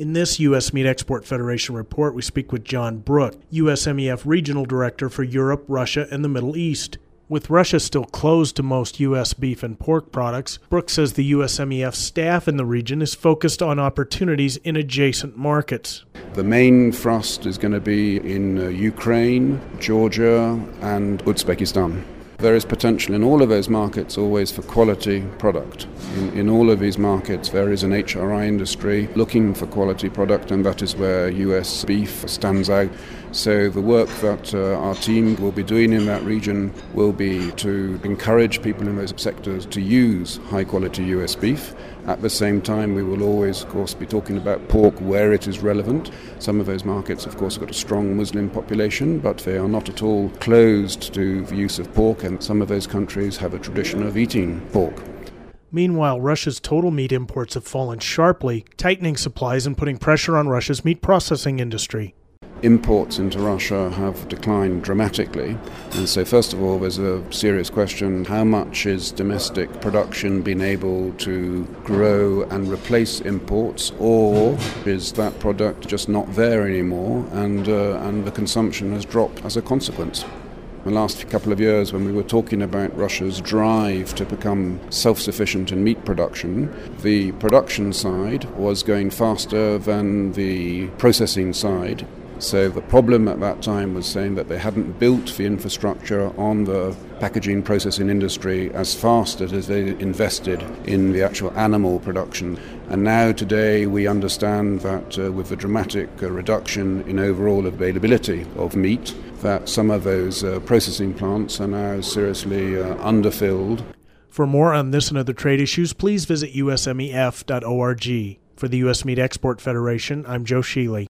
In this U.S. Meat Export Federation report, we speak with John Brook, USMEF Regional Director for Europe, Russia, and the Middle East. With Russia still closed to most U.S. beef and pork products, Brook says the USMEF staff in the region is focused on opportunities in adjacent markets. The main thrust is going to be in Ukraine, Georgia, and Uzbekistan. There is potential in all of those markets always for quality product. In all of these markets there is an HRI industry looking for quality product, and that is where US beef stands out. So the work that our team will be doing in that region will be to encourage people in those sectors to use high quality US beef. At the same time, we will always, of course, be talking about pork where it is relevant. Some of those markets, of course, have got a strong Muslim population, but they are not at all closed to the use of pork, and some of those countries have a tradition of eating pork. Meanwhile, Russia's total meat imports have fallen sharply, tightening supplies and putting pressure on Russia's meat processing industry. Imports into Russia have declined dramatically, and so first of all there's a serious question: how much is domestic production been able to grow and replace imports, or is that product just not there anymore and the consumption has dropped as a consequence? The last couple of years, when we were talking about Russia's drive to become self-sufficient in meat production, the production side was going faster than the processing side. So the problem at that time was saying that they hadn't built the infrastructure on the packaging processing industry as fast as they invested in the actual animal production. And now today we understand that with the dramatic reduction in overall availability of meat, that some of those processing plants are now seriously underfilled. For more on this and other trade issues, please visit usmef.org. For the U.S. Meat Export Federation, I'm Joe Sheely.